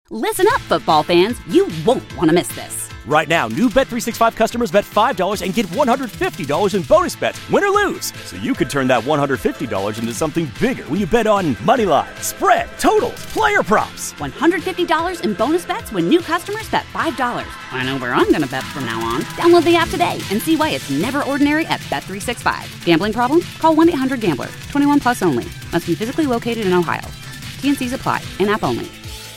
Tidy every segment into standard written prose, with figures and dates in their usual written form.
Listen up, football fans. You won't want to miss this. Right now, new Bet365 customers bet $5 and get $150 in bonus bets, win or lose. So you could turn that $150 into something bigger when you bet on money line, spread, totals, player props. $150 in bonus bets when new customers bet $5. I know where I'm going to bet from now on. Download the app today and see why it's never ordinary at Bet365. Gambling problem? Call 1-800-GAMBLER. 21 plus only. Must be physically located in Ohio. T&Cs apply. In-app only.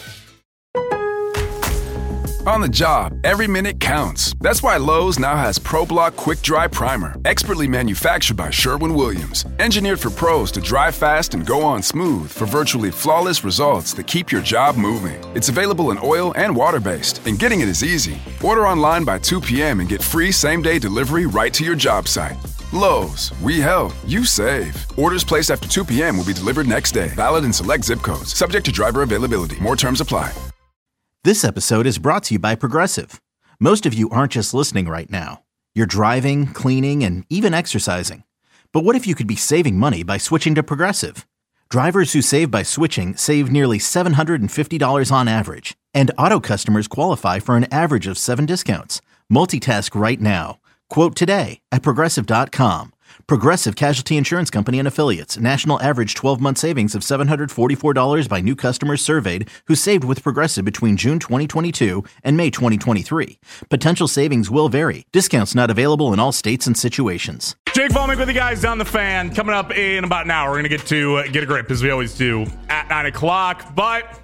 On the job, every minute counts. That's why Lowe's now has ProBlock Quick Dry Primer, expertly manufactured by Sherwin-Williams. Engineered for pros to dry fast and go on smooth for virtually flawless results that keep your job moving. It's available in oil and water-based, and getting it is easy. Order online by 2 p.m. and get free same-day delivery right to your job site. Lowe's, we help, you save. Orders placed after 2 p.m. will be delivered next day. Valid in select zip codes. Subject to driver availability. More terms apply. This episode is brought to you by Progressive. Most of you aren't just listening right now. You're driving, cleaning, and even exercising. But what if you could be saving money by switching to Progressive? Drivers who save by switching save nearly $750 on average. And auto customers qualify for an average of 7 discounts. Multitask right now. Quote today at Progressive.com. Progressive Casualty Insurance Company and Affiliates. National average 12-month savings of $744 by new customers surveyed who saved with Progressive between June 2022 and May 2023. Potential savings will vary. Discounts not available in all states and situations. Jake Vollmer with you guys on The Fan. Coming up in about an hour, we're going to get to Get a Grip, as we always do, at 9 o'clock. But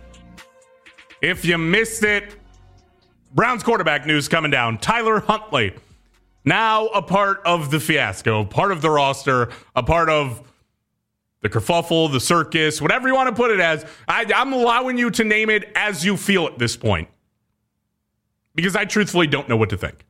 if you missed it, Browns quarterback news coming down. Tyler Huntley. Now a part of the fiasco, part of the roster, a part of the kerfuffle, the circus, whatever you want to put it as. I'm allowing you to name it as you feel at this point. Because I truthfully don't know what to think.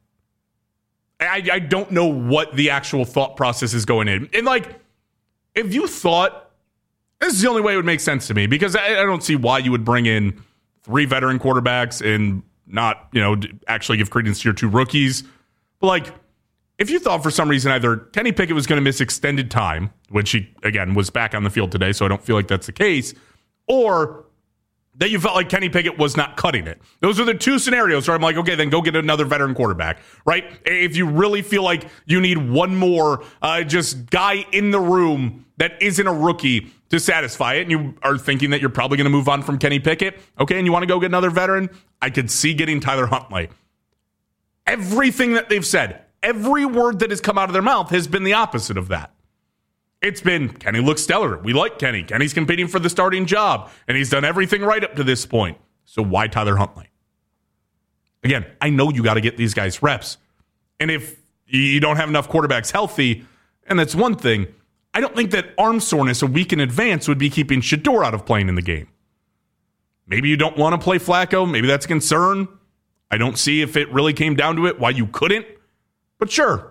I don't know what the actual thought process is going in. And if you thought, this is the only way it would make sense to me, because I don't see why you would bring in 3 veteran quarterbacks and not, actually give credence to your 2 rookies. But if you thought for some reason either Kenny Pickett was going to miss extended time, which he, again, was back on the field today, so I don't feel like that's the case, or that you felt like Kenny Pickett was not cutting it. Those are the 2 scenarios where I'm like, okay, then go get another veteran quarterback, right? If you really feel like you need one more just guy in the room that isn't a rookie to satisfy it, and you are thinking that you're probably going to move on from Kenny Pickett, okay, and you want to go get another veteran, I could see getting Tyler Huntley. Everything that they've said, every word that has come out of their mouth has been the opposite of that. It's been, Kenny looks stellar. We like Kenny. Kenny's competing for the starting job, and he's done everything right up to this point. So why Tyler Huntley? Again, I know you got to get these guys reps. And if you don't have enough quarterbacks healthy, and that's one thing, I don't think that arm soreness a week in advance would be keeping Shedeur out of playing in the game. Maybe you don't want to play Flacco. Maybe that's a concern. I don't see, if it really came down to it, why you couldn't. But sure.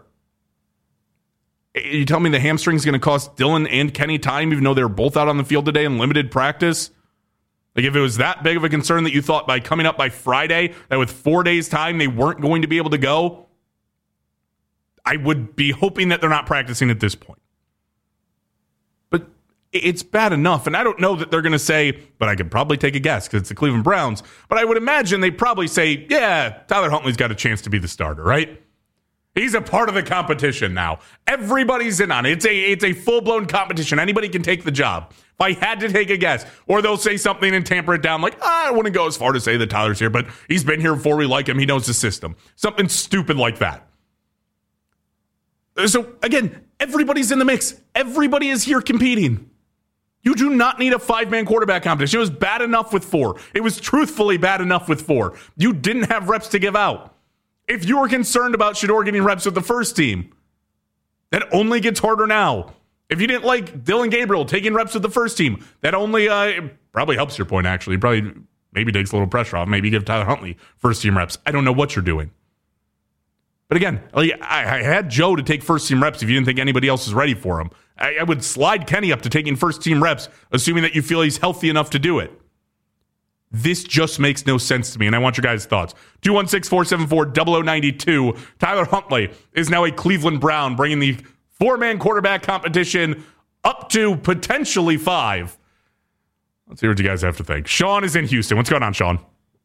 You tell me the hamstring's going to cost Dylan and Kenny time, even though they're both out on the field today in limited practice? If it was that big of a concern that you thought by coming up by Friday, that with 4 days' time they weren't going to be able to go, I would be hoping that they're not practicing at this point. But it's bad enough. And I don't know that they're going to say, but I could probably take a guess because it's the Cleveland Browns. But I would imagine they probably say, yeah, Tyler Huntley's got a chance to be the starter, right? He's a part of the competition now. Everybody's in on it. It's a full-blown competition. Anybody can take the job. If I had to take a guess, or they'll say something and tamper it down like, I wouldn't go as far to say that Tyler's here, but he's been here before, we like him, he knows the system. Something stupid like that. So, again, everybody's in the mix. Everybody is here competing. You do not need a 5-man quarterback competition. It was bad enough with 4. It was truthfully bad enough with 4. You didn't have reps to give out. If you were concerned about Shedeur getting reps with the first team, that only gets harder now. If you didn't like Dylan Gabriel taking reps with the first team, that only probably helps your point, actually. Probably maybe takes a little pressure off. Maybe give Tyler Huntley first-team reps. I don't know what you're doing. But again, I had Joe to take first-team reps if you didn't think anybody else was ready for him. I would slide Kenny up to taking first-team reps, assuming that you feel he's healthy enough to do it. This just makes no sense to me, and I want your guys' thoughts. 216-474-0092. Tyler Huntley is now a Cleveland Brown, bringing the 4-man quarterback competition up to potentially 5. Let's hear what you guys have to think. Sean is in Houston. What's going on, Sean?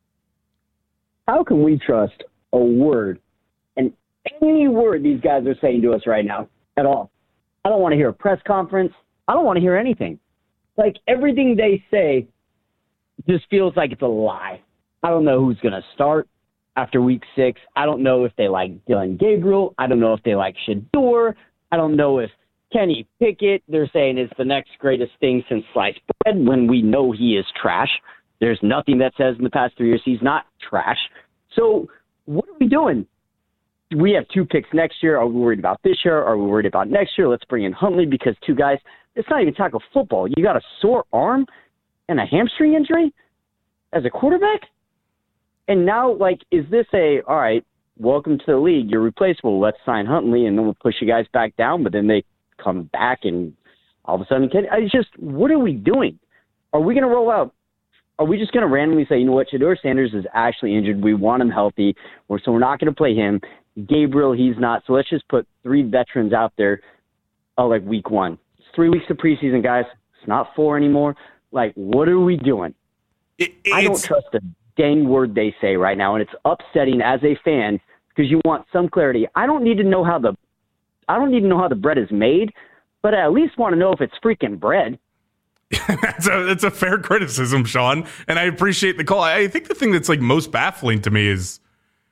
How can we trust a word and any word these guys are saying to us right now at all? I don't want to hear a press conference. I don't want to hear anything. Like, everything they say just feels like it's a lie. I don't know who's going to start after week 6. I don't know if they like Dylan Gabriel. I don't know if they like Shedeur. I don't know if Kenny Pickett, they're saying, is the next greatest thing since sliced bread when we know he is trash. There's nothing that says in the past 3 years he's not trash. So what are we doing? We have 2 picks next year. Are we worried about this year? Are we worried about next year? Let's bring in Huntley because 2 guys. It's not even tackle football. You got a sore arm and a hamstring injury as a quarterback? And now, like, is this all right, welcome to the league, you're replaceable, let's sign Huntley, and then we'll push you guys back down, but then they come back and all of a sudden, what are we doing? Are we going to roll out? Are we just going to randomly say, you know what, Shedeur Sanders is actually injured, we want him healthy, so we're not going to play him. Gabriel, he's not, so let's just put 3 veterans out there, like week 1. It's 3 weeks of preseason, guys. It's not 4 anymore. Like, what are we doing? I don't trust a dang word they say right now, and it's upsetting as a fan because you want some clarity. I don't need to know how the bread is made, but I at least want to know if it's freaking bread. That's a fair criticism, Sean, and I appreciate the call. I think the thing that's like most baffling to me is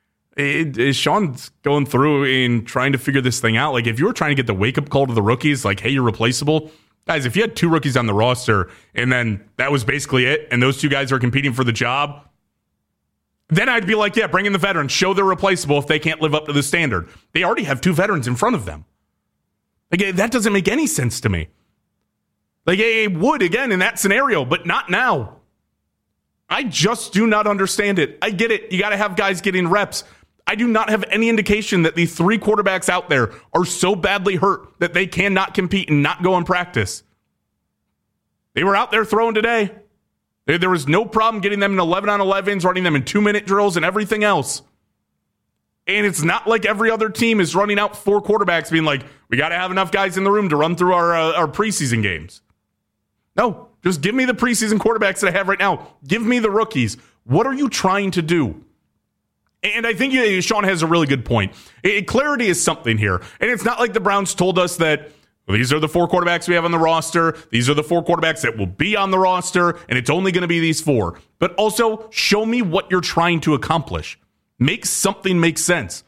Sean's going through and trying to figure this thing out. Like, if you were trying to get the wake-up call to the rookies, like, hey, you're replaceable. Guys, if you had 2 rookies on the roster and then that was basically it, and those 2 guys are competing for the job, then I'd be like, yeah, bring in the veterans. Show they're replaceable if they can't live up to the standard. They already have 2 veterans in front of them. Like, that doesn't make any sense to me. Like, it would, again, in that scenario, but not now. I just do not understand it. I get it. You got to have guys getting reps. I do not have any indication that the 3 quarterbacks out there are so badly hurt that they cannot compete and not go and practice. They were out there throwing today. There was no problem getting them in 11-on-11s, running them in 2-minute drills and everything else. And it's not like every other team is running out 4 quarterbacks being like, we got to have enough guys in the room to run through our preseason games. No, just give me the preseason quarterbacks that I have right now. Give me the rookies. What are you trying to do? And I think Sean has a really good point. Clarity is something here. And it's not like the Browns told us that, well, these are the 4 quarterbacks we have on the roster. These are the 4 quarterbacks that will be on the roster, and it's only going to be these 4. But also, show me what you're trying to accomplish. Make something make sense.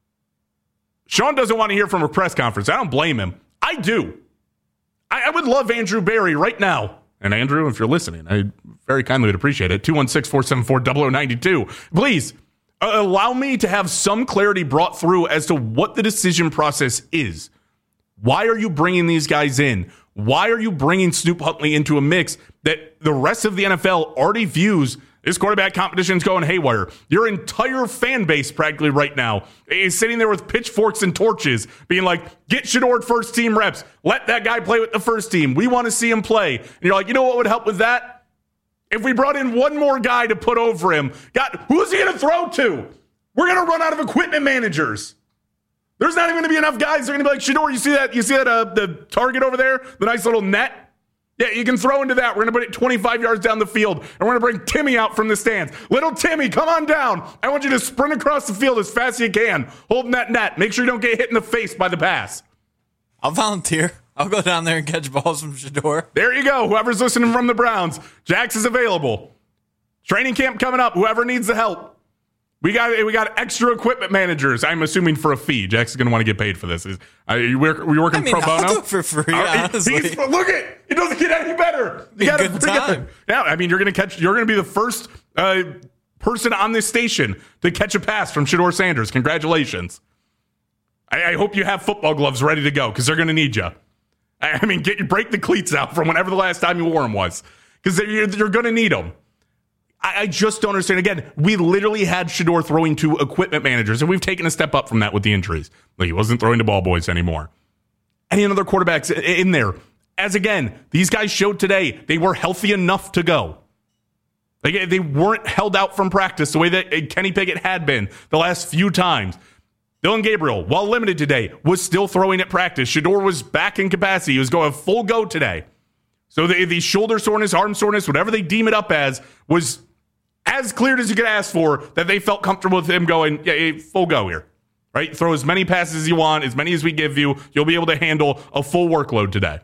Sean doesn't want to hear from a press conference. I don't blame him. I do. I would love Andrew Berry right now. And Andrew, if you're listening, I very kindly would appreciate it. 216-474-0092. Please, allow me to have some clarity brought through as to what the decision process is. Why are you bringing these guys in? Why are you bringing Snoop Huntley into a mix that the rest of the NFL already views this quarterback competition's going haywire? Your entire fan base practically right now is sitting there with pitchforks and torches being like, get Shedeur first team reps. Let that guy play with the first team. We want to see him play. And you're like, you know what would help with that? If we brought in one more guy to put over him. God, who's he going to throw to? We're going to run out of equipment managers. There's not even going to be enough guys. They're going to be like, Shedeur, you see that? The target over there? The nice little net? Yeah, you can throw into that. We're going to put it 25 yards down the field, and we're going to bring Timmy out from the stands. Little Timmy, come on down. I want you to sprint across the field as fast as you can, holding that net. Make sure you don't get hit in the face by the pass. I'll volunteer. I'll go down there and catch balls from Shedeur. There you go. Whoever's listening from the Browns, Jax is available. Training camp coming up. Whoever needs the help. We got extra equipment managers. I'm assuming for a fee. Jack's going to want to get paid for this. Were you working pro bono? I'll do it for free. Honestly, look it doesn't get any better. You got a good time. Yeah, I mean you're going to be the first person on this station to catch a pass from Shedeur Sanders. Congratulations. I hope you have football gloves ready to go because they're going to need you. I mean, break the cleats out from whenever the last time you wore them was because you're going to need them. I just don't understand. Again, we literally had Shedeur throwing to equipment managers, and we've taken a step up from that with the injuries. Like, he wasn't throwing to ball boys anymore. Any other quarterbacks in there? As again, these guys showed today they were healthy enough to go. Like, they weren't held out from practice the way that Kenny Pickett had been the last few times. Dylan Gabriel, while limited today, was still throwing at practice. Shedeur was back in capacity. He was going full go today. So the shoulder soreness, arm soreness, whatever they deem it up as, was as cleared as you could ask for, that they felt comfortable with him going, yeah, full go here. Right? Throw as many passes as you want, as many as we give you. You'll be able to handle a full workload today.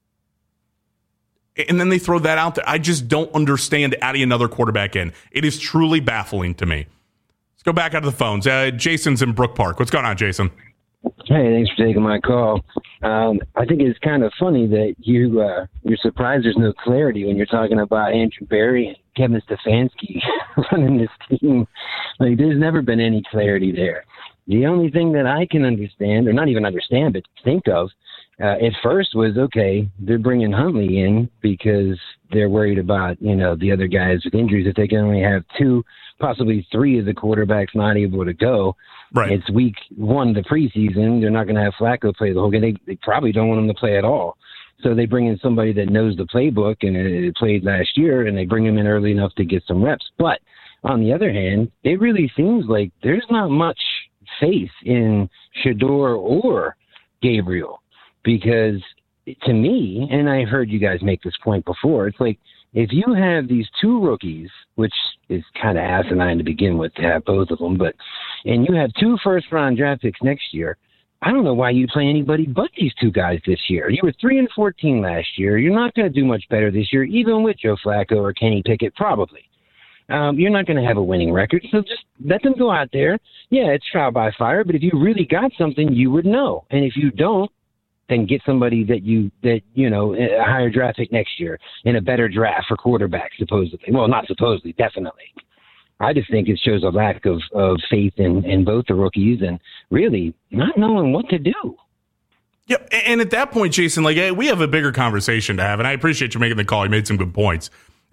And then they throw that out there. I just don't understand adding another quarterback in. It is truly baffling to me. Let's go back out of the phones. Jason's in Brook Park. What's going on, Jason? Hey, thanks for taking my call. I think it's kind of funny that you're surprised there's no clarity when you're talking about Andrew Berry and Kevin Stefanski running this team. Like, there's never been any clarity there. The only thing that I can understand, or not even understand, but think of, at first was, okay, they're bringing Huntley in because they're worried about, the other guys with injuries. If they can only have 2, possibly 3 of the quarterbacks not able to go, right. It's week 1 of the preseason. They're not going to have Flacco play the whole game. They probably don't want him to play at all. So they bring in somebody that knows the playbook and it played last year, and they bring him in early enough to get some reps. But on the other hand, it really seems like there's not much faith in Shedeur or Gabriel. Because to me, and I heard you guys make this point before, it's like if you have these 2 rookies, which is kind of asinine to begin with to have both of them, and you have 2 first-round draft picks next year, I don't know why you play anybody but these 2 guys this year. You were 3-14 last year. You're not going to do much better this year, even with Joe Flacco or Kenny Pickett, probably. You're not going to have a winning record, so just let them go out there. Yeah, it's trial by fire, but if you really got something, you would know. And if you don't, then get somebody that a higher draft pick next year in a better draft for quarterbacks, supposedly. Well, not supposedly, definitely. I just think it shows a lack of faith in both the rookies and really not knowing what to do. Yep, and at that point, Jason, we have a bigger conversation to have, and I appreciate you making the call. You made some good points.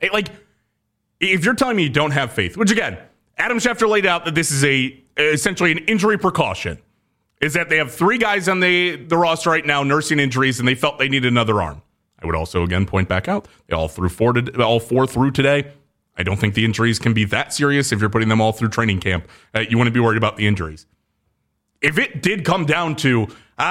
If you're telling me you don't have faith, which again, Adam Schefter laid out that this is essentially an injury precaution, is that they have 3 guys on the roster right now nursing injuries, and they felt they needed another arm. I would also, again, point back out, they all 4 through today. I don't think the injuries can be that serious if you're putting them all through training camp. You wouldn't be worried about the injuries. If it did come down to,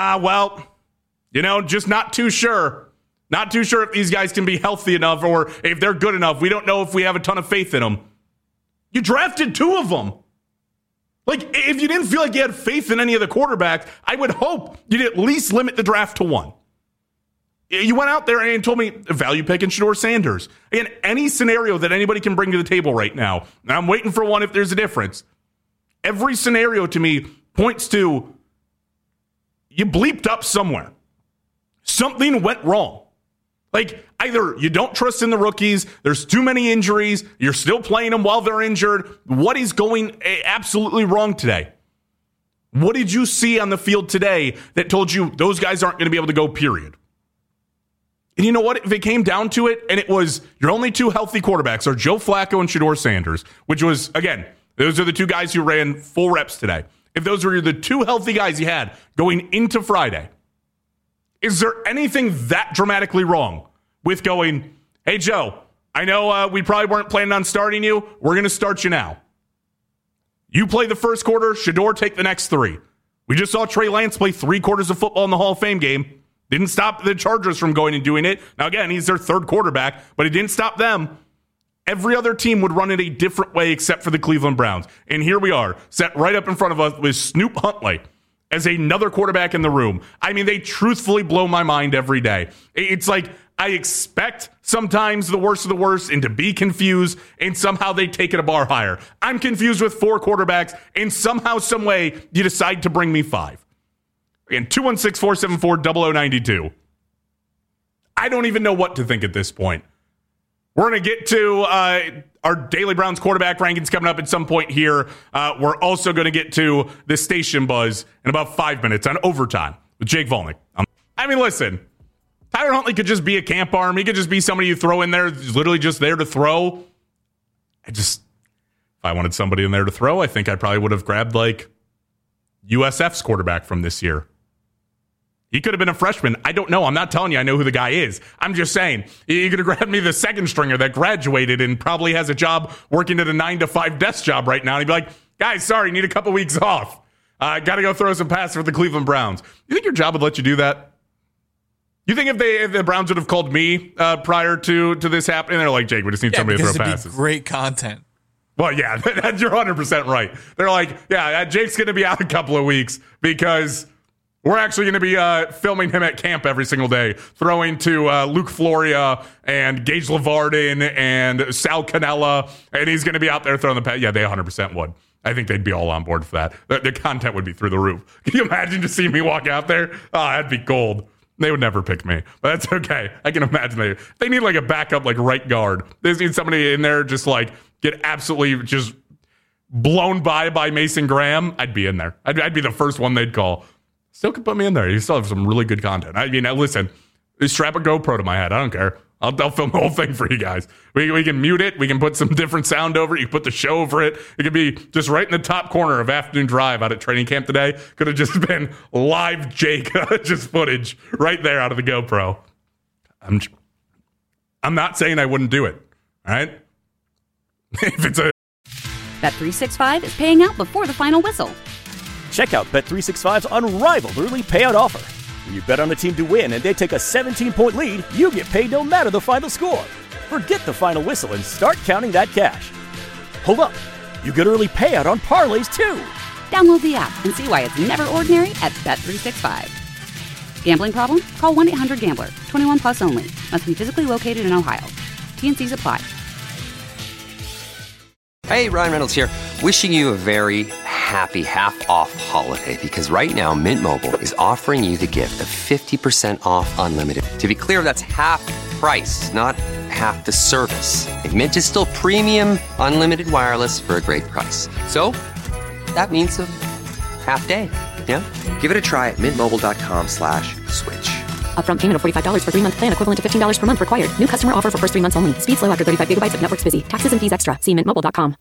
just not too sure. Not too sure if these guys can be healthy enough or if they're good enough. We don't know if we have a ton of faith in them. You drafted 2 of them. If you didn't feel like you had faith in any of the quarterbacks, I would hope you'd at least limit the draft to 1. You went out there and told me value pick and Shedeur Sanders. Again, any scenario that anybody can bring to the table right now, and I'm waiting for one if there's a difference. Every scenario to me points to you bleeped up somewhere. Something went wrong. Either you don't trust in the rookies, there's too many injuries, you're still playing them while they're injured. What is going absolutely wrong today? What did you see on the field today that told you those guys aren't going to be able to go, period? And you know what? If it came down to it, and it was your only 2 healthy quarterbacks are Joe Flacco and Shedeur Sanders, which was, again, those are the 2 guys who ran full reps today. If those were the 2 healthy guys you had going into Friday, is there anything that dramatically wrong with going, hey, Joe, I know we probably weren't planning on starting you. We're going to start you now. You play the first quarter. Shedeur take the next 3. We just saw Trey Lance play 3 quarters of football in the Hall of Fame game. Didn't stop the Chargers from going and doing it. Now, again, he's their 3rd quarterback, but it didn't stop them. Every other team would run it a different way except for the Cleveland Browns. And here we are, set right up in front of us with Snoop Huntley as another quarterback in the room. I mean, they truthfully blow my mind every day. It's like I expect sometimes the worst of the worst and to be confused, and somehow they take it a bar higher. I'm confused with 4 quarterbacks, and somehow, some way, you decide to bring me 5. And 216-474-0092. I don't even know what to think at this point. We're going to get to our Daily Browns quarterback rankings coming up at some point here. We're also going to get to the station buzz in about 5 minutes on Overtime with Jake Volnick. I mean, listen, Tyler Huntley could just be a camp arm. He could just be somebody you throw in there, literally just there to throw. If I wanted somebody in there to throw, I think I probably would have grabbed USF's quarterback from this year. He could have been a freshman. I don't know. I'm not telling you I know who the guy is. I'm just saying, you could have grabbed me the 2nd stringer that graduated and probably has a job working at a 9-to-5 desk job right now. And he'd be like, guys, sorry, need a couple weeks off. Got to go throw some passes for the Cleveland Browns. You think your job would let you do that? You think if the Browns would have called me prior to this happening, they're like, Jake, we just need somebody to throw passes. It'd be great content. Well, yeah, you're 100% right. They're like, yeah, Jake's going to be out a couple of weeks because we're actually going to be filming him at camp every single day, throwing to Luke Floria and Gage Lavardin and Sal Cannella, and he's going to be out there throwing the pass. Yeah, they 100% would. I think they'd be all on board for that. The content would be through the roof. Can you imagine just seeing me walk out there? Oh, that'd be gold. They would never pick me, but that's okay. I can imagine they need like a backup, like right guard. They need somebody in there just like get absolutely just blown by Mason Graham. I'd be in there. I'd be the first one they'd call. Still could put me in there. You still have some really good content. I mean, listen, strap a GoPro to my head. I don't care. I'll film the whole thing for you guys. We can mute it. We can put some different sound over it. You can put the show over it. It could be just right in the top corner of Afternoon Drive out at training camp today. Could have just been live Jake, just footage right there out of the GoPro. I'm not saying I wouldn't do it. All right? If it's a Bet365 is paying out before the final whistle. Check out Bet365's unrivaled early payout offer. When you bet on a team to win and they take a 17-point lead, you get paid no matter the final score. Forget the final whistle and start counting that cash. Hold up. You get early payout on parlays, too. Download the app and see why it's never ordinary at Bet365. Gambling problem? Call 1-800-GAMBLER. 21 plus only. Must be physically located in Ohio. T&Cs apply. Hey, Ryan Reynolds here. Wishing you a very happy half-off holiday because right now Mint Mobile is offering you the gift of 50% off unlimited. To be clear, that's half price, not half the service. And Mint is still premium unlimited wireless for a great price. So that means a half day. Yeah? Give it a try at mintmobile.com/switch. Upfront payment of $45 for 3-month plan equivalent to $15 per month required. New customer offer for first 3 months only. Speed slow after 35 gigabytes if network's busy. Taxes and fees extra. See mintmobile.com.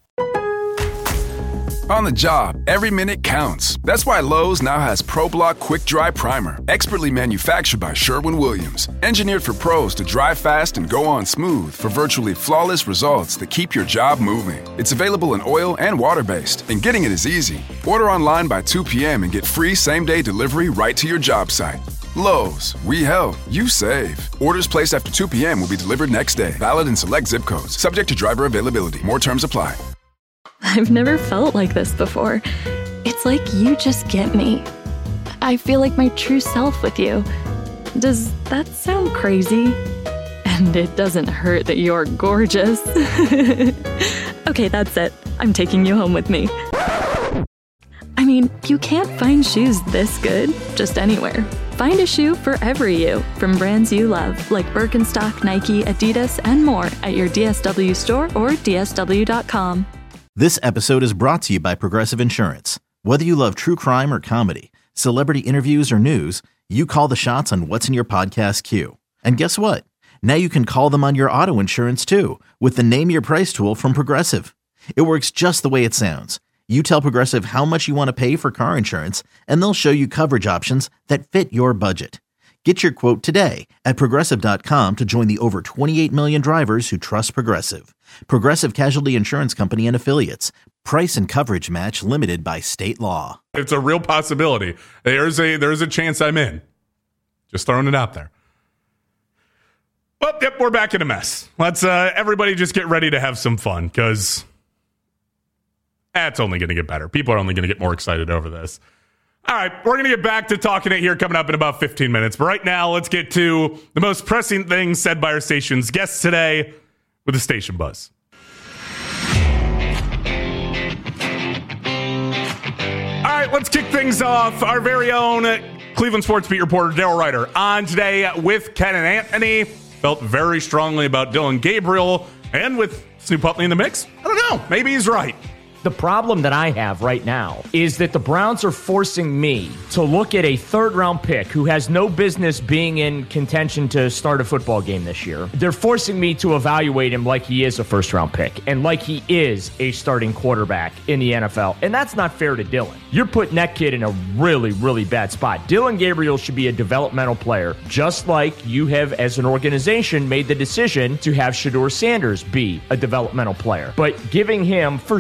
On the job, every minute counts. That's why Lowe's now has ProBlock Quick Dry Primer, expertly manufactured by Sherwin-Williams. Engineered for pros to dry fast and go on smooth for virtually flawless results that keep your job moving. It's available in oil and water-based, and getting it is easy. Order online by 2 p.m. and get free same-day delivery right to your job site. Lowe's, we help, you save. Orders placed after 2 p.m. will be delivered next day. Valid in select zip codes. Subject to driver availability. More terms apply. I've never felt like this before. It's like you just get me. I feel like my true self with you. Does that sound crazy? And it doesn't hurt that you're gorgeous. Okay, that's it. I'm taking you home with me. I mean, you can't find shoes this good just anywhere. Find a shoe for every you, from brands you love, like Birkenstock, Nike, Adidas, and more at your DSW store or DSW.com. This episode is brought to you by Progressive Insurance. Whether you love true crime or comedy, celebrity interviews or news, you call the shots on what's in your podcast queue. And guess what? Now you can call them on your auto insurance too, with the Name Your Price tool from Progressive. It works just the way it sounds. You tell Progressive how much you want to pay for car insurance, and they'll show you coverage options that fit your budget. Get your quote today at Progressive.com to join the over 28 million drivers who trust Progressive. Progressive Casualty Insurance Company and Affiliates. Price and coverage match limited by state law. It's a real possibility. There's a chance I'm in. Just throwing it out there. Well, yep, we're back in a mess. Let's everybody just get ready to have some fun, because it's only going to get better. People are only going to get more excited over this. All right, we're going to get back to talking it here coming up in about 15 minutes. But right now, let's get to the most pressing things said by our station's guests today with the Station Buzz. All right, let's kick things off. Our very own Cleveland Sports Beat reporter, Daryl Ryder, on today with Ken and Anthony. Felt very strongly about Dylan Gabriel, and with Snoop Putley in the mix. I don't know. Maybe he's right. The problem that I have right now is that the Browns are forcing me to look at a third-round pick who has no business being in contention to start a football game this year. They're forcing me to evaluate him like he is a first-round pick and like he is a starting quarterback in the NFL. And that's not fair to Dylan. You're putting that kid in a really, really bad spot. Dylan Gabriel should be a developmental player, just like you have, as an organization, made the decision to have Shedeur Sanders be a developmental player. But giving him first-team reps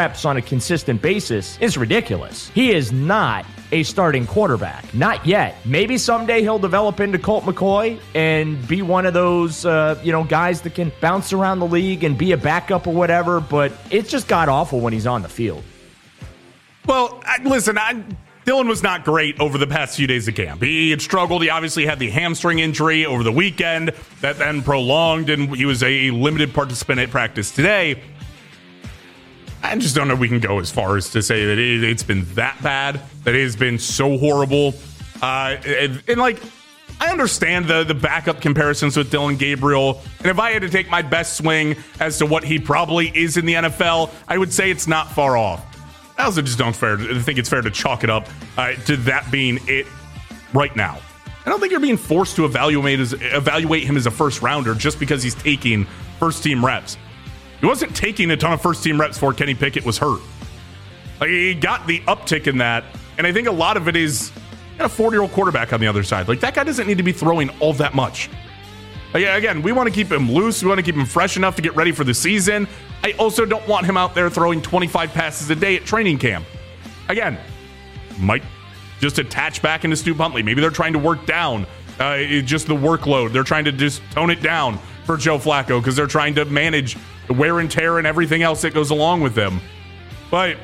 reps on a consistent basis is ridiculous. He is not a starting quarterback. Not yet. Maybe someday he'll develop into Colt McCoy and be one of those, guys that can bounce around the league and be a backup or whatever, but it's just god-awful when he's on the field. Well, listen, Dylan was not great over the past few days of camp. He had struggled. He obviously had the hamstring injury over the weekend that then prolonged, and he was a limited participant at practice today. I just don't know if we can go as far as to say that it's been that bad, that it has been so horrible. I understand the backup comparisons with Dylan Gabriel, and if I had to take my best swing as to what he probably is in the NFL, I would say it's not far off. I also just don't think it's fair to chalk it up to that being it right now. I don't think you're being forced to evaluate him as a first rounder just because he's taking first team reps. He wasn't taking a ton of first team reps before Kenny Pickett was hurt. He got the uptick in that, and I think a lot of it is a 40-year-old quarterback on the other side. That guy doesn't need to be throwing all that much. Again, we want to keep him loose. We want to keep him fresh enough to get ready for the season. I also don't want him out there throwing 25 passes a day at training camp. Again, might just attach back into Stu Huntley. Maybe they're trying to work down just the workload. They're trying to just tone it down for Joe Flacco because they're trying to manage the wear and tear and everything else that goes along with them. But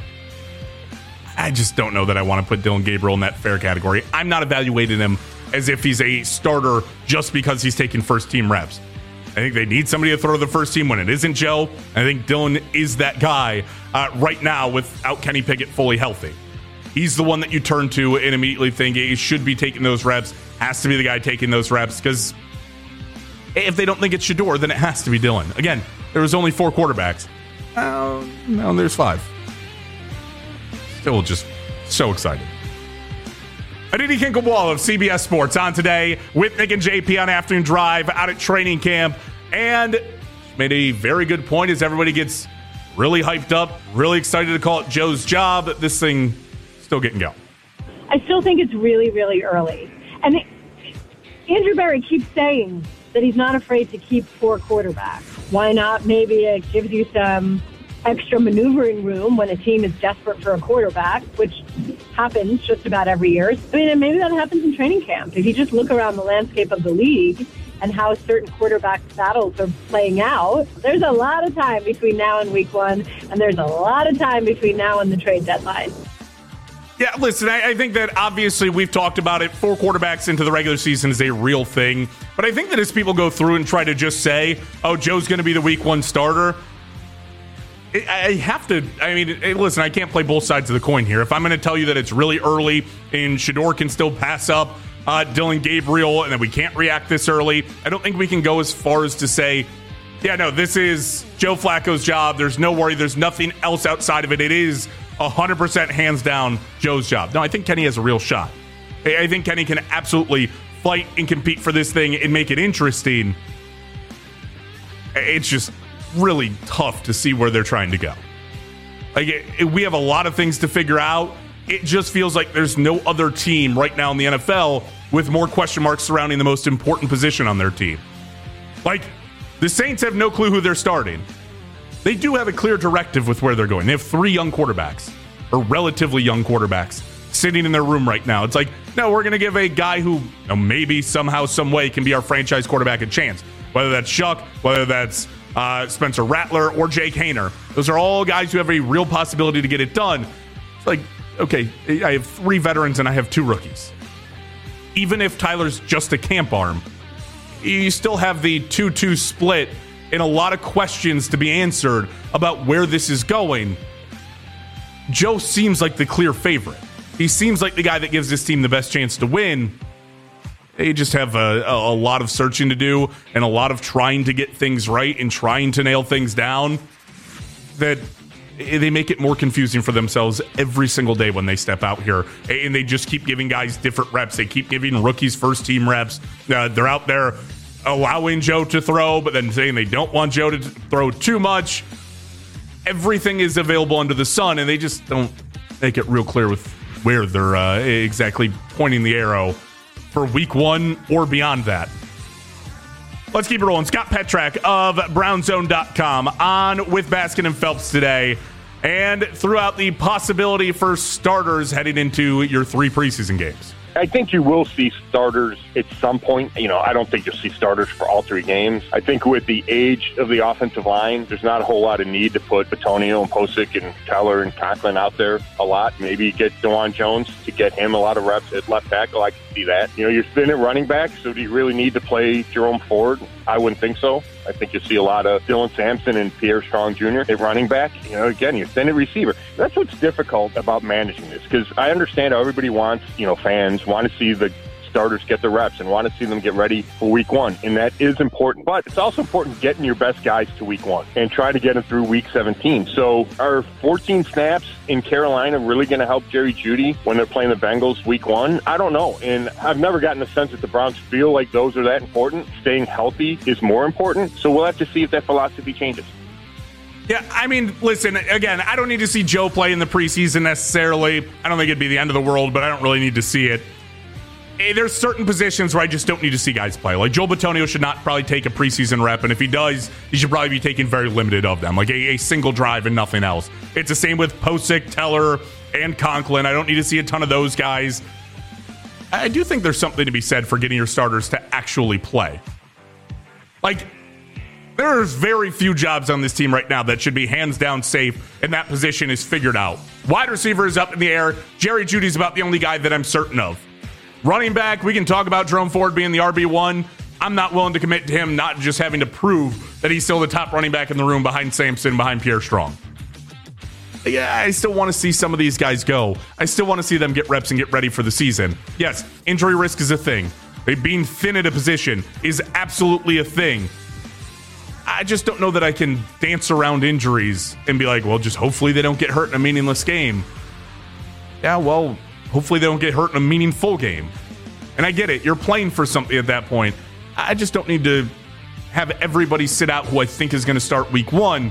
I just don't know that I want to put Dylan Gabriel in that fair category. I'm not evaluating him as if he's a starter just because he's taking first team reps. I think they need somebody to throw to the first team when it isn't Joe. I think Dylan is that guy right now without Kenny Pickett fully healthy. He's the one that you turn to and immediately think he should be taking those reps, has to be the guy taking those reps, because if they don't think it's Shedeur, then it has to be Dylan. Again, there was only 4 quarterbacks. Now there's 5. Still just so excited. Aditi Kinkhabwala of CBS Sports on today with Nick and JP on Afternoon Drive out at training camp, and made a very good point as everybody gets really hyped up, really excited to call it Joe's job. This thing still getting going. I still think it's really, really early. And Andrew Berry keeps saying that he's not afraid to keep 4 quarterbacks. Why not? Maybe it gives you some extra maneuvering room when a team is desperate for a quarterback, which happens just about every year. I mean, and maybe that happens in training camp. If you just look around the landscape of the league and how certain quarterback battles are playing out, there's a lot of time between now and week 1, and there's a lot of time between now and the trade deadline. Yeah, listen, I think that obviously we've talked about it. 4 quarterbacks into the regular season is a real thing. But I think that as people go through and try to just say, oh, Joe's going to be the week 1 starter, listen, I can't play both sides of the coin here. If I'm going to tell you that it's really early and Shedeur can still pass up Dylan Gabriel and that we can't react this early, I don't think we can go as far as to say, yeah, no, this is Joe Flacco's job. There's no worry. There's nothing else outside of it. It is 100% hands down Joe's job. No, I think Kenny has a real shot. I think Kenny can absolutely fight and compete for this thing and make it interesting. It's just really tough to see where they're trying to go. We have a lot of things to figure out. It just feels like there's no other team right now in the NFL with more question marks surrounding the most important position on their team. The Saints have no clue who they're starting. They do have a clear directive with where they're going. They have 3 young quarterbacks, or relatively young quarterbacks, sitting in their room right now. It's like, no, we're going to give a guy who maybe somehow, some way can be our franchise quarterback a chance. Whether that's Shuck, whether that's Spencer Rattler, or Jake Haener. Those are all guys who have a real possibility to get it done. It's like, okay, I have 3 veterans and I have 2 rookies. Even if Tyler's just a camp arm, you still have the 2-2 split and a lot of questions to be answered about where this is going. Joe seems like the clear favorite. He seems like the guy that gives this team the best chance to win. They just have a lot of searching to do and a lot of trying to get things right and trying to nail things down that they make it more confusing for themselves every single day when they step out here. And they just keep giving guys different reps. They keep giving rookies first team reps. They're out there allowing Joe to throw, but then saying they don't want Joe to throw too much. Everything is available under the sun, and they just don't make it real clear with where they're exactly pointing the arrow for week 1 or beyond that. Let's keep it rolling. Scott Petrak of BrownZone.com on with Baskin and Phelps today. and threw out the possibility for starters heading into your 3 preseason games. I think you will see starters at some point. I don't think you'll see starters for all 3 games. I think with the age of the offensive line, there's not a whole lot of need to put Bitonio and Posick and Teller and Conklin out there a lot. Maybe get DeJuan Jones to get him a lot of reps at left tackle. I can see that. You're thin at running back, so do you really need to play Jerome Ford? I wouldn't think so. I think you'll see a lot of Dylan Sampson and Pierre Strong Jr. at running back. Again, you're thin at receiver. That's what's difficult about managing this, because I understand how everybody wants, fans want to see the starters get the reps and want to see them get ready for week 1, and that is important. But it's also important getting your best guys to week 1 and try to get them through week 17. So are 14 snaps in Carolina really going to help Jerry Jeudy when they're playing the Bengals week 1? I don't know, and I've never gotten the sense that the Browns feel like those are that important. Staying healthy is more important, so we'll have to see if that philosophy changes. Yeah, listen, again, I don't need to see Joe play in the preseason necessarily. I don't think it'd be the end of the world, but I don't really need to see it. There's certain positions where I just don't need to see guys play. Like Joel Bitonio should not probably take a preseason rep, and if he does, he should probably be taking very limited of them, like a single drive and nothing else. It's the same with Posick, Teller, and Conklin. I don't need to see a ton of those guys. I do think there's something to be said for getting your starters to actually play. Like, there's very few jobs on this team right now that should be hands down safe, and that position is figured out. Wide receiver is up in the air. Jerry Jeudy's about the only guy that I'm certain of. Running back, we can talk about Jerome Ford being the RB1. I'm not willing to commit to him not just having to prove that he's still the top running back in the room behind Sampson, behind Pierre Strong. Yeah, I still want to see some of these guys go. I still want to see them get reps and get ready for the season. Yes, injury risk is a thing. Being thin at a position is absolutely a thing. I just don't know that I can dance around injuries and be like, well, just hopefully they don't get hurt in a meaningless game. Yeah, well, hopefully they don't get hurt in a meaningful game. And I get it. You're playing for something at that point. I just don't need to have everybody sit out who I think is going to start week 1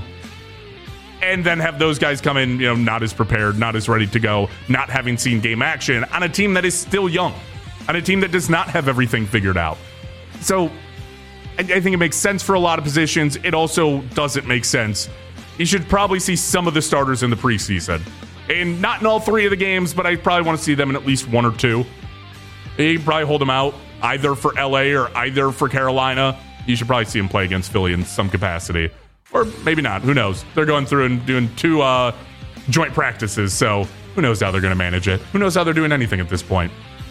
and then have those guys come in, not as prepared, not as ready to go, not having seen game action on a team that is still young, on a team that does not have everything figured out. So I think it makes sense for a lot of positions. It also doesn't make sense. You should probably see some of the starters in the preseason. And not in all 3 of the games, but I probably want to see them in at least 1 or 2. You probably hold them out either for LA or either for Carolina. You should probably see them play against Philly in some capacity. Or maybe not. Who knows? They're going through and doing 2 joint practices, so who knows how they're going to manage it. Who knows how they're doing anything at this point.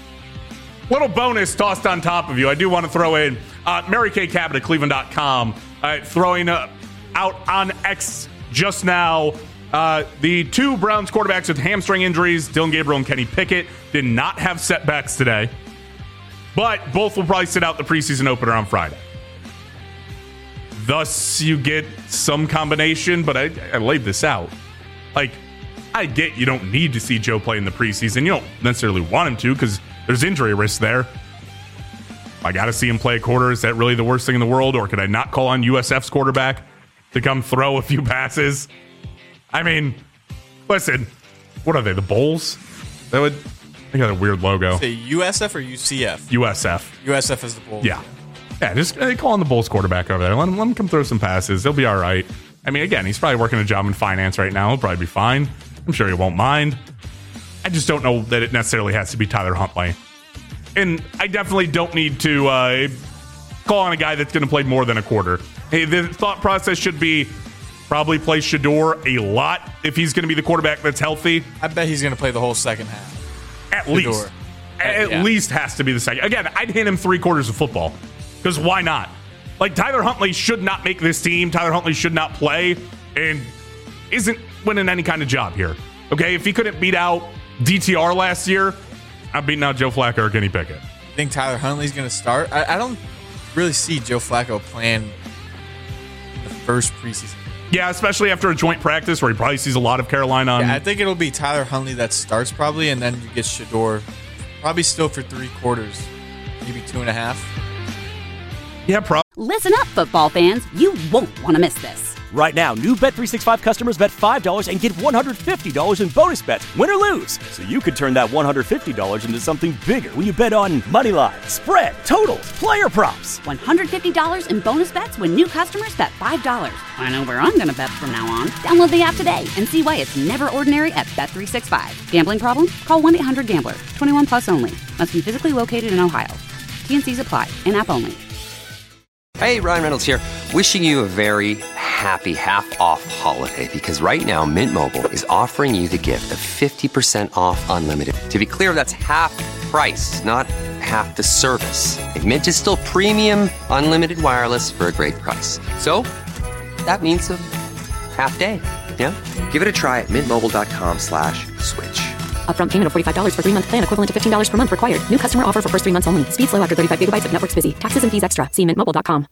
Little bonus tossed on top of you. I do want to throw in Mary Kay Cabot at Cleveland.com throwing out on X just now. The 2 Browns quarterbacks with hamstring injuries, Dylan Gabriel and Kenny Pickett, did not have setbacks today, but both will probably sit out the preseason opener on Friday. Thus, you get some combination, but I laid this out. Like, I get you don't need to see Joe play in the preseason. You don't necessarily want him to because there's injury risk there. I got to see him play a quarter. Is that really the worst thing in the world? Or could I not call on USF's quarterback to come throw a few passes? Listen, what are they, the Bulls? They got a weird logo. Say USF or UCF? USF. USF is the Bulls. Yeah, just call on the Bulls quarterback over there. Let him come throw some passes. He'll be all right. Again, he's probably working a job in finance right now. He'll probably be fine. I'm sure he won't mind. I just don't know that it necessarily has to be Tyler Huntley. And I definitely don't need to call on a guy that's going to play more than a quarter. The thought process should be probably play Shedeur a lot if he's going to be the quarterback that's healthy. I bet he's going to play the whole second half. At least. At least has to be the second. Again, I'd hand him 3 quarters of football. Because why not? Like, Tyler Huntley should not make this team. Tyler Huntley should not play and isn't winning any kind of job here. Okay, if he couldn't beat out DTR last year, I'm beating out Joe Flacco or Kenny Pickett. You think Tyler Huntley's going to start? I don't really see Joe Flacco playing the first preseason. Yeah, especially after a joint practice where he probably sees a lot of Carolina. Yeah, I think it'll be Tyler Huntley that starts probably, and then you get Shedeur probably still for 3 quarters, maybe 2.5. Yeah, probably. Listen up, football fans. You won't want to miss this. Right now, new Bet365 customers bet $5 and get $150 in bonus bets, win or lose. So you could turn that $150 into something bigger when you bet on moneyline, spread, totals, player props. $150 in bonus bets when new customers bet $5. I know where I'm going to bet from now on. Download the app today and see why it's never ordinary at Bet365. Gambling problem? Call 1-800-GAMBLER. 21 plus only. Must be physically located in Ohio. T&Cs apply. In-app only. Hey, Ryan Reynolds here. Wishing you a very happy half-off holiday because right now Mint Mobile is offering you the gift of 50% off unlimited. To be clear, that's half price, not half the service. And Mint is still premium unlimited wireless for a great price. So that means a half day. Yeah? Give it a try at mintmobile.com/switch. Upfront payment of $45 for 3-month plan, equivalent to $15 per month required. New customer offer for first 3 months only. Speed slow after 35 gigabytes if network's busy. Taxes and fees extra. See mintmobile.com.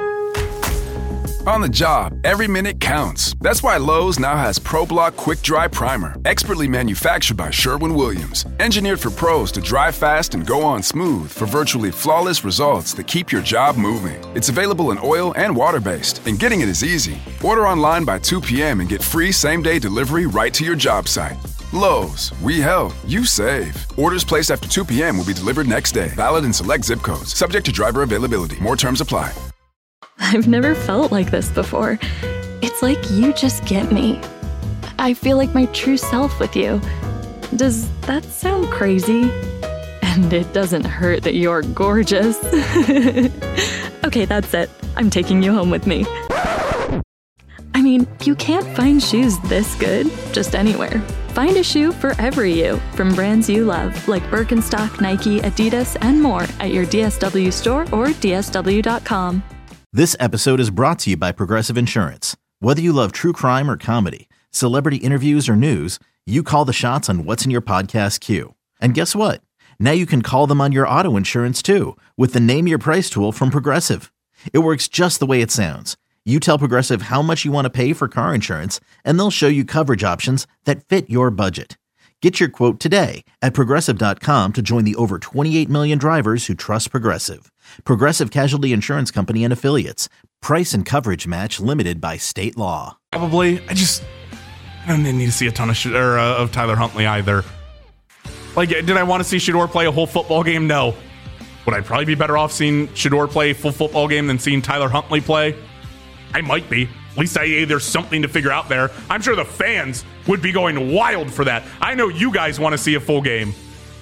On the job, every minute counts. That's why Lowe's now has ProBlock Quick Dry Primer, expertly manufactured by Sherwin-Williams. Engineered for pros to dry fast and go on smooth for virtually flawless results that keep your job moving. It's available in oil and water-based, and getting it is easy. Order online by 2 p.m. and get free same-day delivery right to your job site. Lowe's, we help, you save. Orders placed after 2 p.m. will be delivered next day. Valid in select zip codes. Subject to driver availability. More terms apply. I've never felt like this before. It's like you just get me. I feel like my true self with you. Does that sound crazy? And it doesn't hurt that you're gorgeous. Okay, that's it. I'm taking you home with me. I mean, you can't find shoes this good just anywhere. Find a shoe for every you from brands you love, like Birkenstock, Nike, Adidas, and more at your DSW store or DSW.com. This episode is brought to you by Progressive Insurance. Whether you love true crime or comedy, celebrity interviews or news, you call the shots on what's in your podcast queue. And guess what? Now you can call them on your auto insurance too with the Name Your Price tool from Progressive. It works just the way it sounds. You tell Progressive how much you want to pay for car insurance, and they'll show you coverage options that fit your budget. Get your quote today at Progressive.com to join the over 28 million drivers who trust Progressive. Progressive Casualty Insurance Company and Affiliates. Price and coverage match limited by state law. Probably. I don't need to see a ton of Tyler Huntley either. Like, did I want to see Shedeur play a whole football game? No. Would I probably be better off seeing Shedeur play a full football game than seeing Tyler Huntley play? I might be. At least there's something to figure out there. I'm sure the fans would be going wild for that. I know you guys want to see a full game.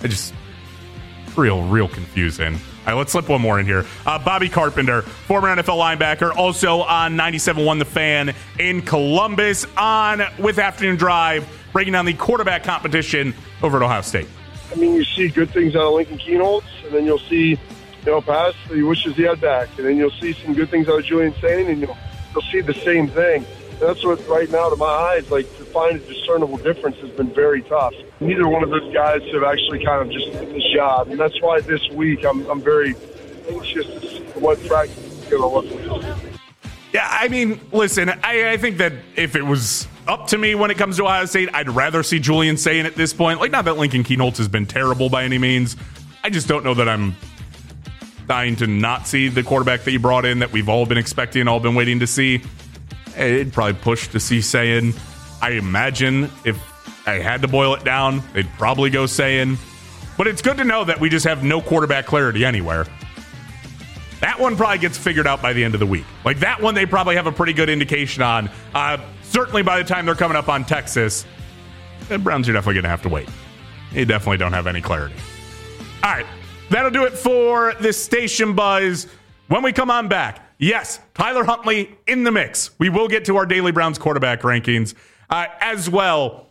Real confusing. All right, let's slip one more in here. Bobby Carpenter, former NFL linebacker, also on 97.1 The Fan in Columbus, on with Afternoon Drive, breaking down the quarterback competition over at Ohio State. I mean, you see good things out of Lincoln Kienholz, and then you'll see, pass that he wishes he had back, and then you'll see some good things out of Julian Sain, and you'll see the same thing. And that's what, right now, to my eyes, like, to find a discernible difference has been very tough. Neither one of those guys have actually kind of just done this job, and that's why this week I'm very anxious to see what practice is going to look like. Yeah, I mean, listen, I think that if it was up to me when it comes to Ohio State, I'd rather see Julian Sain at this point. Like, not that Lincoln Kienholz has been terrible by any means. I just don't know that I'm dying to not see the quarterback that you brought in that we've all been expecting, all been waiting to see. It'd probably push to see Sain. I imagine if I had to boil it down, they'd probably go Sain. But it's good to know that we just have no quarterback clarity anywhere. That one probably gets figured out by the end of the week. Like, that one they probably have a pretty good indication on. Certainly by the time they're coming up on Texas, the Browns are definitely going to have to wait. They definitely don't have any clarity. All right, that'll do it for this Station Buzz. When we come on back, yes, Tyler Huntley in the mix. We will get to our Daily Browns quarterback rankings as well.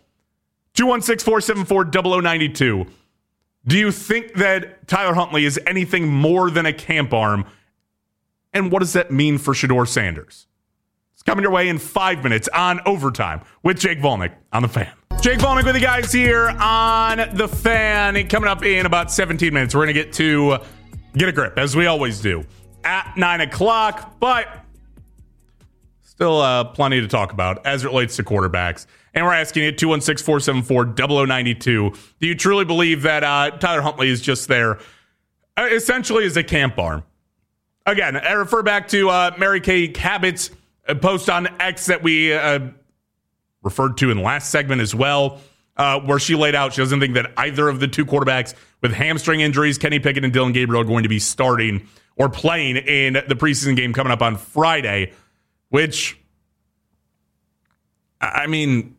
216-474-0092. Do you think that Tyler Huntley is anything more than a camp arm? And what does that mean for Shedeur Sanders? It's coming your way in 5 minutes on Overtime with Jake Volnick on The Fan. Jake Volnick with you guys here on The Fan. Coming up in about 17 minutes, we're going to get to Get a Grip, as we always do, at 9 o'clock. But still plenty to talk about as it relates to quarterbacks. And we're asking you, 216-474-0092. Do you truly believe that Tyler Huntley is just there essentially as a camp arm? Again, I refer back to Mary Kay Cabot's a post on X that we referred to in last segment as well, where she laid out she doesn't think that either of the two quarterbacks with hamstring injuries, Kenny Pickett and Dylan Gabriel, are going to be starting or playing in the preseason game coming up on Friday, which, I mean,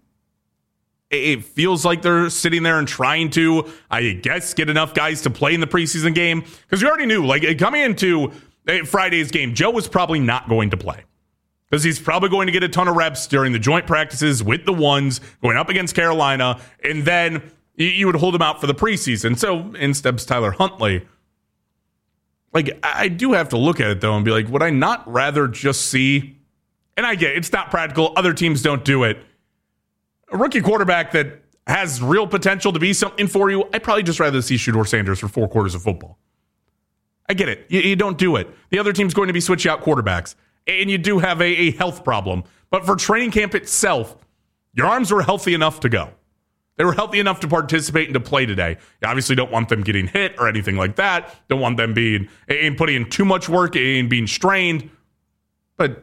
it feels like they're sitting there and trying to, I guess, get enough guys to play in the preseason game. Because we already knew, like, coming into Friday's game, Joe was probably not going to play. Because he's probably going to get a ton of reps during the joint practices with the ones going up against Carolina. And then you would hold him out for the preseason. So in steps Tyler Huntley. Like, I do have to look at it, though, and be like, would I not rather just see, and I get it, it's not practical, other teams don't do it, a rookie quarterback that has real potential to be something for you? I'd probably just rather see Shedeur Sanders for 4 quarters of football. I get it. You don't do it. The other team's going to be switching out quarterbacks, and you do have a health problem. But for training camp itself, your arms were healthy enough to go. They were healthy enough to participate and to play today. You obviously don't want them getting hit or anything like that. Don't want them putting in too much work and being strained. But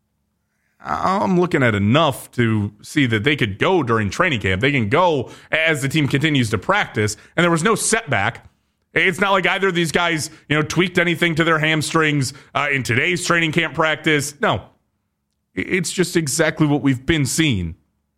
I'm looking at enough to see that they could go during training camp. They can go as the team continues to practice, and there was no setback. It's not like either of these guys, tweaked anything to their hamstrings in today's training camp practice. No, it's just exactly what we've been seeing.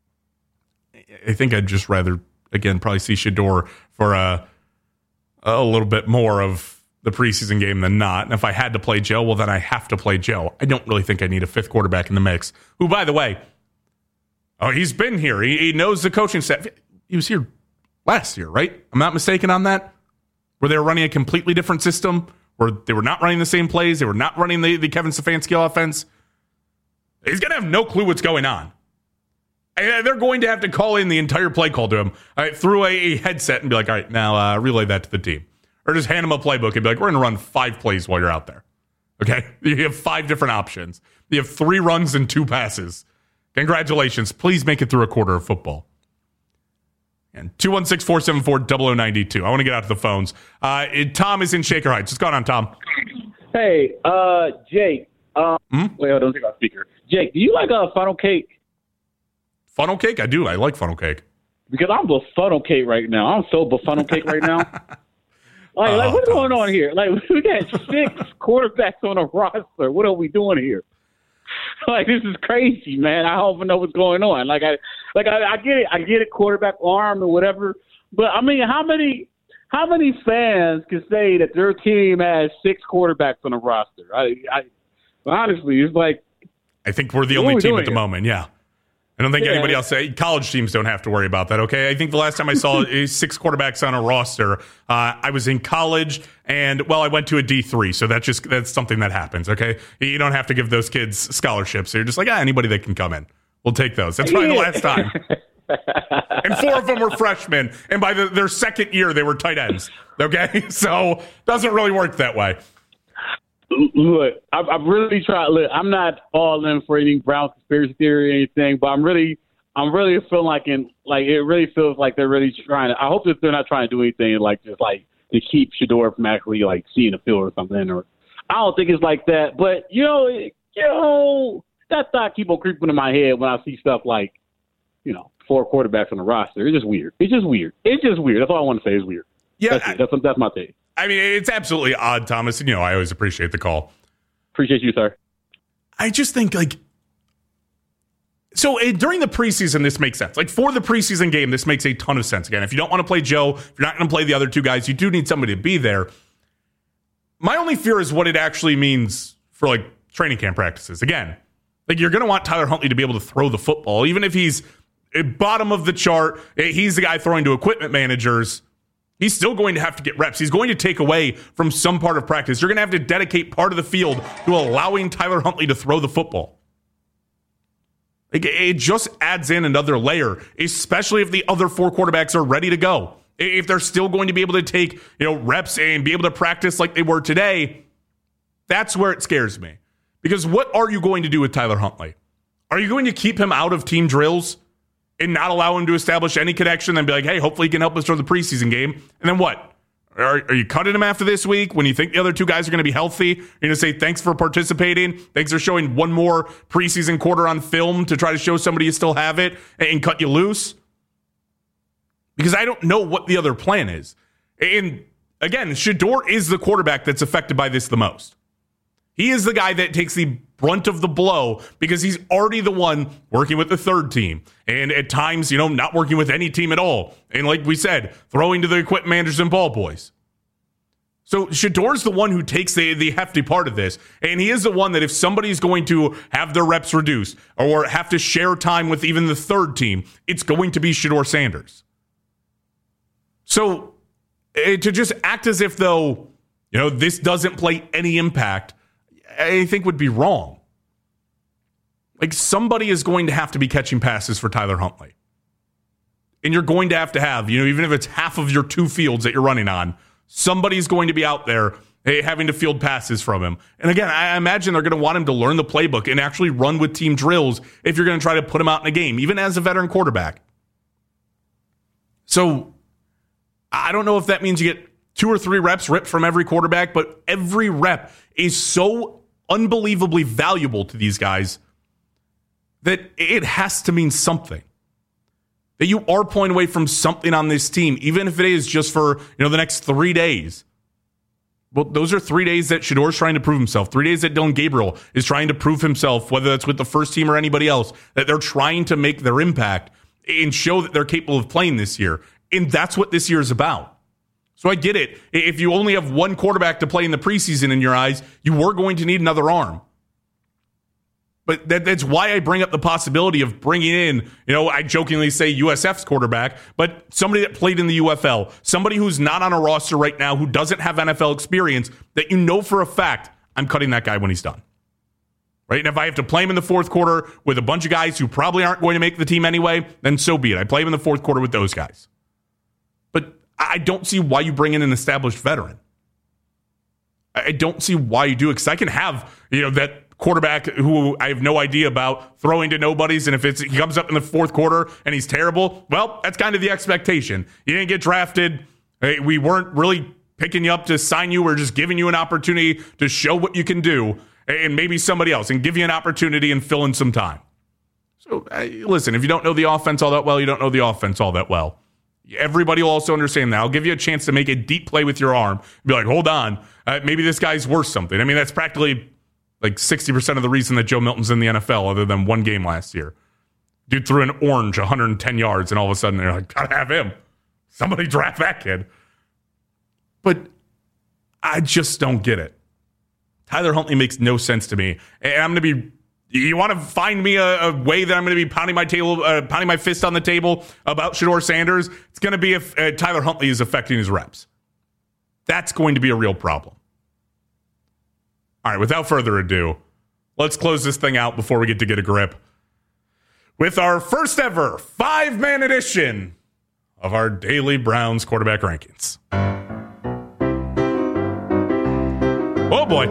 I think I'd just rather, again, probably see Shedeur for a little bit more of the preseason game than not. And if I had to play Joe, well, then I have to play Joe. I don't really think I need a 5th quarterback in the mix, who, by the way, he's been here. He knows the coaching staff. He was here last year, right? I'm not mistaken on that? Where they were running a completely different system, where they were not running the same plays. They were not running the Kevin Stefanski offense. He's going to have no clue what's going on. And they're going to have to call in the entire play call to him through a headset and be like, all right, now relay that to the team. Or just hand him a playbook and be like, we're going to run 5 plays while you're out there. Okay? You have 5 different options. You have 3 runs and 2 passes. Congratulations. Please make it through a quarter of football. And 216-474-0092. I want to get out to the phones. Tom is in Shaker Heights. What's going on, Tom? Hey, Jake. Wait, hold on, take off speaker. Jake, do you like funnel cake? Funnel cake? I do. I like funnel cake. Because I'm befunnel cake right now. I'm so befunnel cake right now. Like what's going on here? Like, we got 6 quarterbacks on a roster. What are we doing here? Like, this is crazy, man. I don't even know what's going on. I get it. I get it, quarterback arm or whatever. But I mean, how many fans can say that their team has 6 quarterbacks on a roster? I honestly, it's like, I think we're the only team at the moment. Yeah. I don't think anybody else. College teams don't have to worry about that, okay? I think the last time I saw 6 quarterbacks on a roster, I was in college, and, well, I went to a D3, so that's something that happens, okay? You don't have to give those kids scholarships. So you're just like, anybody that can come in. We'll take those. That's probably the last time. And 4 of them were freshmen, and by their second year, they were tight ends, okay? So it doesn't really work that way. Look, I've really tried. Look, I'm not all in for any Brown conspiracy theory or anything, but I'm really feeling like it really feels like they're really trying to. I hope that they're not trying to do anything to keep Shedeur from actually seeing the field or something. Or I don't think it's like that. But that thought keep on creeping in my head when I see stuff like 4 quarterbacks on the roster. It's just weird. It's just weird. That's all I want to say is weird. Yeah, that's my take. I mean, it's absolutely odd, Thomas, and I always appreciate the call. Appreciate you, sir. I just think, during the preseason, this makes sense. For the preseason game, this makes a ton of sense. Again, if you don't want to play Joe, if you're not going to play the other 2 guys, you do need somebody to be there. My only fear is what it actually means for, training camp practices. Again, you're going to want Tyler Huntley to be able to throw the football, even if he's at bottom of the chart. He's the guy throwing to equipment managers. He's still going to have to get reps. He's going to take away from some part of practice. You're going to have to dedicate part of the field to allowing Tyler Huntley to throw the football. It just adds in another layer, especially if the other 4 quarterbacks are ready to go. If they're still going to be able to take reps and be able to practice like they were today, that's where it scares me. Because what are you going to do with Tyler Huntley? Are you going to keep him out of team drills and not allow him to establish any connection and be like, hey, hopefully he can help us during the preseason game? And then what? Are you cutting him after this week when you think the other two guys are going to be healthy? You're going to say thanks for participating, thanks for showing one more preseason quarter on film to try to show somebody you still have it and cut you loose? Because I don't know what the other plan is. And again, Shedeur is the quarterback that's affected by this the most. He is the guy that takes the brunt of the blow because he's already the one working with the third team. And at times, not working with any team at all. And like we said, throwing to the equipment managers and ball boys. So Shedeur's the one who takes the hefty part of this. And he is the one that if somebody's going to have their reps reduced or have to share time with even the third team, it's going to be Shedeur Sanders. So to just act as if, though, this doesn't play any impact, I think would be wrong. Like, somebody is going to have to be catching passes for Tyler Huntley. And you're going to have, even if it's half of your two fields that you're running on, somebody's going to be out there having to field passes from him. And again, I imagine they're going to want him to learn the playbook and actually run with team drills if you're going to try to put him out in a game, even as a veteran quarterback. So I don't know if that means you get 2 or 3 reps ripped from every quarterback, but every rep is so unbelievably valuable to these guys that it has to mean something. That you are pulling away from something on this team, even if it is just for the next 3 days. Well, those are 3 days that Shedeur's trying to prove himself. 3 days that Dillon Gabriel is trying to prove himself, whether that's with the first team or anybody else, that they're trying to make their impact and show that they're capable of playing this year. And that's what this year is about. So I get it. If you only have one quarterback to play in the preseason in your eyes, you were going to need another arm. But that's why I bring up the possibility of bringing in, I jokingly say USF's quarterback, but somebody that played in the UFL, somebody who's not on a roster right now, who doesn't have NFL experience, that for a fact, I'm cutting that guy when he's done. Right? And if I have to play him in the fourth quarter with a bunch of guys who probably aren't going to make the team anyway, then so be it. I play him in the fourth quarter with those guys. But I don't see why you bring in an established veteran. I don't see why you do it, because I can have, that quarterback who I have no idea about throwing to nobodies, and if he comes up in the fourth quarter and he's terrible, well, that's kind of the expectation. You didn't get drafted. We weren't really picking you up to sign you. We're just giving you an opportunity to show what you can do, and maybe somebody else, and give you an opportunity and fill in some time. So, listen, if you don't know the offense all that well, you don't know the offense all that well. Everybody will also understand that. I'll give you a chance to make a deep play with your arm. Be like, hold on, maybe this guy's worth something. I mean, that's practically like 60% of the reason that Joe Milton's in the NFL, other than one game last year. Dude threw an orange 110 yards, and all of a sudden they're like, gotta have him. Somebody draft that kid. But I just don't get it. Tyler Huntley makes no sense to me. And I'm going to be... You want to find me a way that I'm going to be pounding my fist on the table about Shedeur Sanders? It's going to be if Tyler Huntley is affecting his reps. That's going to be a real problem. All right, without further ado, let's close this thing out before we get a grip with our first ever 5-man edition of our daily Browns quarterback rankings. Oh boy.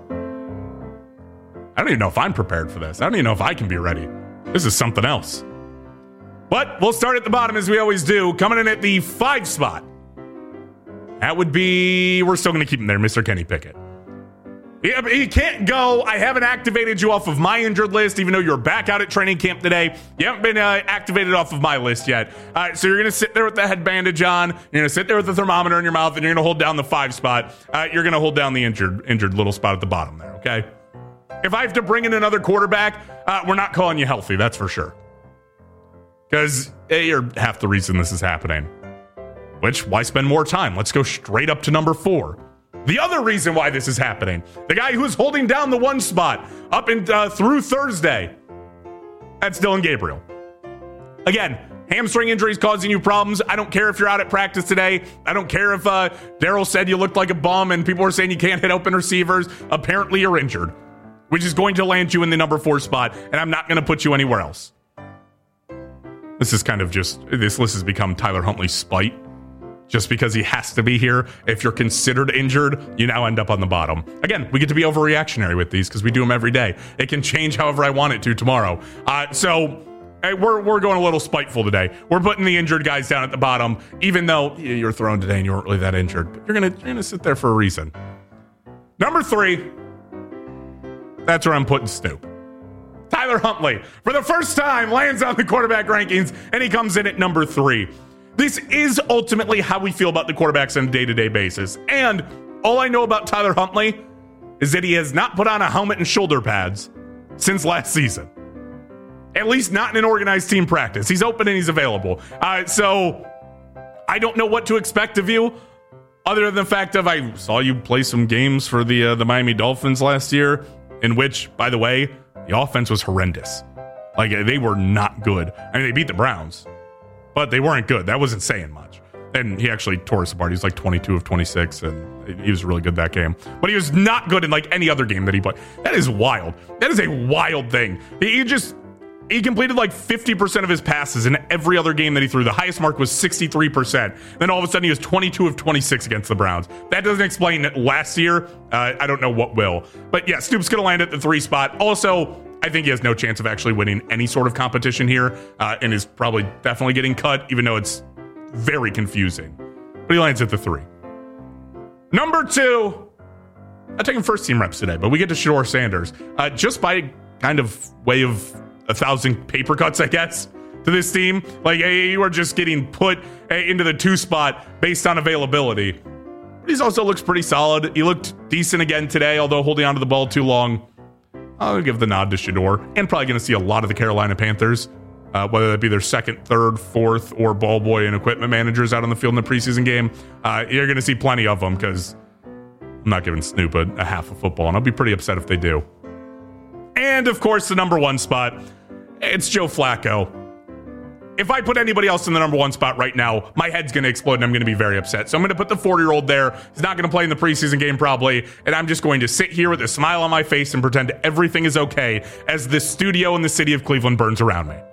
I don't even know if I'm prepared for this. I don't even know if I can be ready. This is something else. But we'll start at the bottom as we always do. Coming in at the 5 spot. That would be... We're still going to keep him there, Mr. Kenny Pickett. He can't go. I haven't activated you off of my injured list, even though you're back out at training camp today. You haven't been activated off of my list yet. So you're going to sit there with the head bandage on. You're going to sit there with the thermometer in your mouth, and you're going to hold down the 5 spot. You're going to hold down the injured little spot at the bottom there, okay? If I have to bring in another quarterback, we're not calling you healthy, that's for sure. Because you're half the reason this is happening. Which, why spend more time? Let's go straight up to number 4. The other reason why this is happening, the guy who's holding down the 1 spot up and through Thursday, that's Dillon Gabriel. Again, hamstring injuries causing you problems. I don't care if you're out at practice today. I don't care if Daryl said you looked like a bum and people were saying you can't hit open receivers. Apparently you're injured, which is going to land you in the number 4 spot, and I'm not going to put you anywhere else. This list has become Tyler Huntley's spite. Just because he has to be here. If you're considered injured, you now end up on the bottom. Again, we get to be overreactionary with these because we do them every day. It can change however I want it to tomorrow. So We're going a little spiteful today. We're putting the injured guys down at the bottom, even though you're throwing today and you weren't really that injured. But you're gonna sit there for a reason. Number 3, that's where I'm putting Snoop. Tyler Huntley, for the first time, lands on the quarterback rankings, and he comes in at number 3. This is ultimately how we feel about the quarterbacks on a day-to-day basis. And all I know about Tyler Huntley is that he has not put on a helmet and shoulder pads since last season. At least not in an organized team practice. He's open and he's available. So I don't know what to expect of you, other than the fact of I saw you play some games for the Miami Dolphins last year, in which, by the way, the offense was horrendous. Like, they were not good. I mean, they beat the Browns, but they weren't good. That wasn't saying much. And he actually tore us apart. He was like 22 of 26, and he was really good that game. But he was not good in like any other game that he played. That is wild. That is a wild thing. He completed like 50% of his passes in every other game that he threw. The highest mark was 63%. Then all of a sudden he was 22 of 26 against the Browns. That doesn't explain last year. I don't know what will. But yeah, Snoop's going to land at the 3 spot. Also, I think he has no chance of actually winning any sort of competition here, and is probably definitely getting cut, even though it's very confusing. But he lands at the 3. Number 2, I'm taking first team reps today, but we get to Shedeur Sanders. Just by kind of way of 1,000 paper cuts, I guess, to this team. Like, you are just getting put into the 2 spot based on availability. But he also looks pretty solid. He looked decent again today, although holding onto the ball too long. I'll give the nod to Shedeur, and probably going to see a lot of the Carolina Panthers, whether that be their 2nd, 3rd, 4th, or ball boy and equipment managers out on the field in the preseason game. You're going to see plenty of them, because I'm not giving Snoop a half of football, and I'll be pretty upset if they do. And, of course, the number 1 spot, it's Joe Flacco. If I put anybody else in the number 1 spot right now, my head's going to explode and I'm going to be very upset. So I'm going to put the 40-year-old there. He's not going to play in the preseason game probably, and I'm just going to sit here with a smile on my face and pretend everything is okay as the studio in the city of Cleveland burns around me.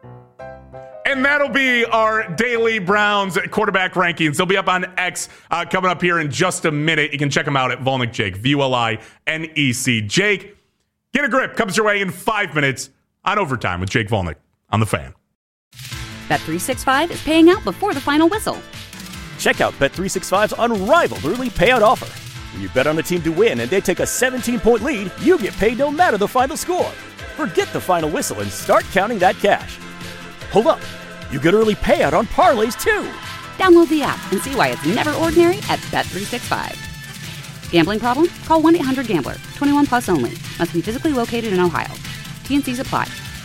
And that'll be our daily Browns quarterback rankings. They'll be up on X coming up here in just a minute. You can check them out at Volnick Jake, VULINEC. Jake, Get a Grip comes your way in 5 minutes on Overtime with Jake Volnick on The Fan. Bet365 is paying out before the final whistle. Check out Bet365's unrivaled early payout offer. When you bet on a team to win and they take a 17-point lead, you get paid no matter the final score. Forget the final whistle and start counting that cash. Hold up. You get early payout on parlays, too. Download the app and see why it's never ordinary at Bet365. Gambling problem? Call 1-800-GAMBLER. 21 plus only. Must be physically located in Ohio. T&Cs apply.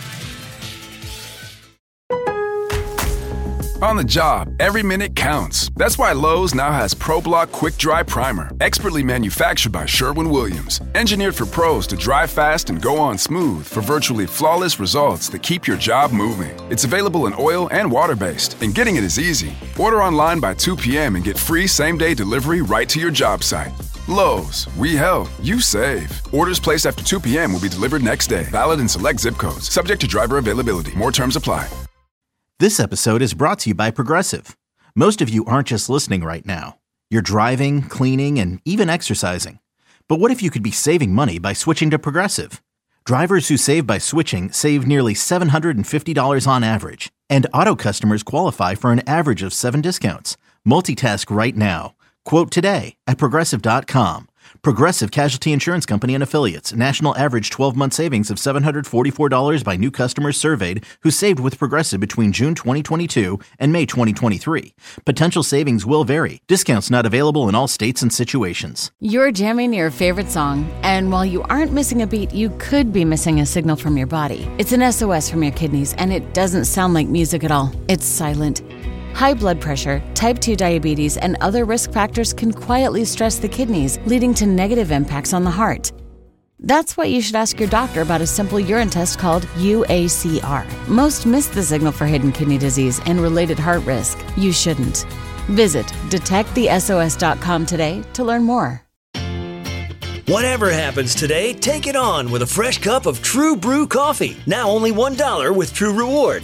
On the job, every minute counts. That's why Lowe's now has ProBlock Quick Dry Primer, expertly manufactured by Sherwin-Williams. Engineered for pros to dry fast and go on smooth for virtually flawless results that keep your job moving. It's available in oil and water-based, and getting it is easy. Order online by 2 p.m. and get free same-day delivery right to your job site. Lowe's, we help, you save. Orders placed after 2 p.m. will be delivered next day. Valid in select zip codes. Subject to driver availability. More terms apply. This episode is brought to you by Progressive. Most of you aren't just listening right now. You're driving, cleaning, and even exercising. But what if you could be saving money by switching to Progressive? Drivers who save by switching save nearly $750 on average. And auto customers qualify for an average of 7 discounts. Multitask right now. Quote today at Progressive.com. Progressive Casualty Insurance Company and Affiliates. National average 12-month savings of $744 by new customers surveyed who saved with Progressive between June 2022 and May 2023. Potential savings will vary. Discounts not available in all states and situations. You're jamming your favorite song, and while you aren't missing a beat, you could be missing a signal from your body. It's an SOS from your kidneys, and it doesn't sound like music at all. It's silent. High blood pressure, type 2 diabetes, and other risk factors can quietly stress the kidneys, leading to negative impacts on the heart. That's why you should ask your doctor about a simple urine test called UACR. Most miss the signal for hidden kidney disease and related heart risk. You shouldn't. Visit detectthesos.com today to learn more. Whatever happens today, take it on with a fresh cup of True Brew coffee. Now only $1 with True Rewards.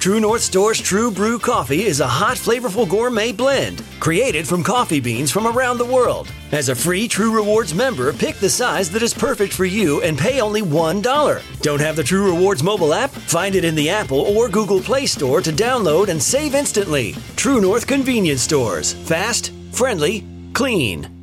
True North Store's True Brew Coffee is a hot, flavorful gourmet blend created from coffee beans from around the world. As a free True Rewards member, pick the size that is perfect for you and pay only $1. Don't have the True Rewards mobile app? Find it in the Apple or Google Play Store to download and save instantly. True North Convenience Stores. Fast, friendly, clean.